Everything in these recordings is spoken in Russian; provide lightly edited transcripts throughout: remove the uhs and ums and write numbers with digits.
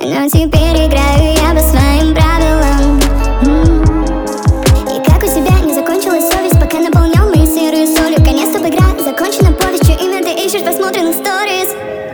Но теперь играю я по своим правилам. И как у тебя не закончилась совесть, пока наполнял мои серые солью. Конец стоп, игра закончена повестью, имя ты ищешь в просмотренных сторис.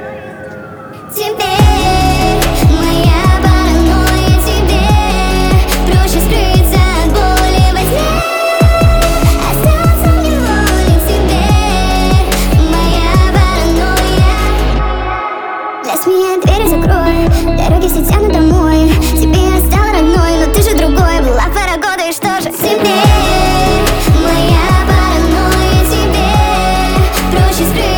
Теперь моя паранойя, тебе проще скрыться от боли во сне, остаться в неволе. Теперь моя паранойя. Для меня двери закрой, дороги все тянут домой. Тебе я стала родной, но ты же другой. Была пара года, и что же теперь? Моя паранойя, тебе проще скрыться